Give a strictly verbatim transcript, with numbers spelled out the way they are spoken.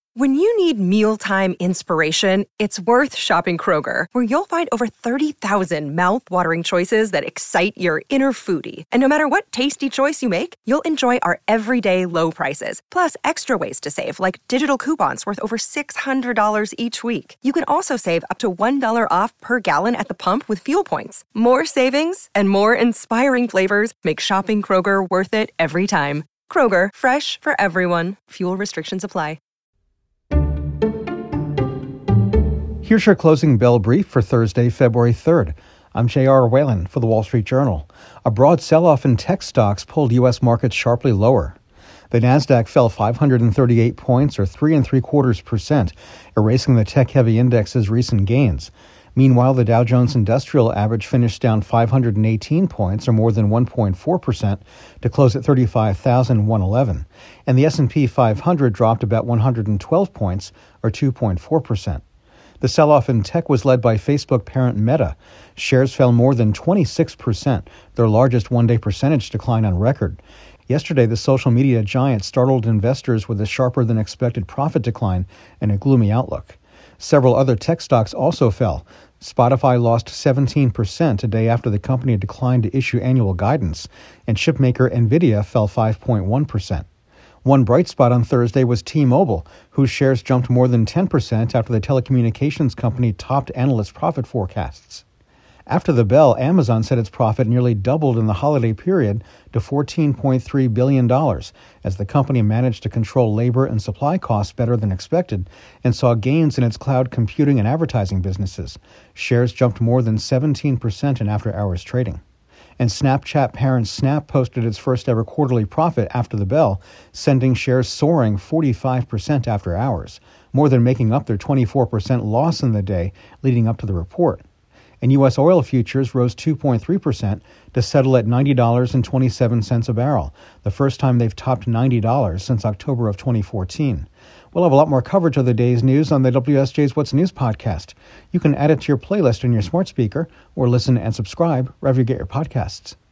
When you need mealtime inspiration, it's worth shopping Kroger, where you'll find over thirty thousand mouth-watering choices that excite your inner foodie. And no matter what tasty choice you make, you'll enjoy our everyday low prices, plus extra ways to save, like digital coupons worth over six hundred dollars each week. You can also save up to one dollar off per gallon at the pump with fuel points. More savings and more inspiring flavors make shopping Kroger worth it every time. Kroger, fresh for everyone. Fuel restrictions apply. Here's your closing bell brief for Thursday, February third. I'm J R. Whalen for The Wall Street Journal. A broad sell-off in tech stocks pulled U S markets sharply lower. The Nasdaq fell five hundred thirty-eight points, or three and three quarters percent, erasing the tech-heavy index's recent gains. Meanwhile, the Dow Jones Industrial Average finished down five hundred eighteen points, or more than one point four percent, to close at thirty-five thousand one hundred eleven. And the S and P five hundred dropped about one hundred twelve points, or two point four percent. The sell-off in tech was led by Facebook parent Meta. Shares fell more than twenty-six percent, their largest one-day percentage decline on record. Yesterday, the social media giant startled investors with a sharper-than-expected profit decline and a gloomy outlook. Several other tech stocks also fell. Spotify lost seventeen percent a day after the company declined to issue annual guidance, and chipmaker Nvidia fell five point one percent. One bright spot on Thursday was T-Mobile, whose shares jumped more than ten percent after the telecommunications company topped analyst profit forecasts. After the bell, Amazon said its profit nearly doubled in the holiday period to fourteen point three billion dollars, as the company managed to control labor and supply costs better than expected and saw gains in its cloud computing and advertising businesses. Shares jumped more than seventeen percent in after-hours trading. And Snapchat parent Snap posted its first-ever quarterly profit after the bell, sending shares soaring forty-five percent after hours, more than making up their twenty-four percent loss in the day leading up to the report. And U S oil futures rose two point three percent to settle at ninety dollars and twenty-seven cents a barrel, the first time they've topped ninety dollars since October of twenty fourteen. We'll have a lot more coverage of the day's news on the W S J's What's News podcast. You can add it to your playlist on your smart speaker or listen and subscribe wherever you get your podcasts.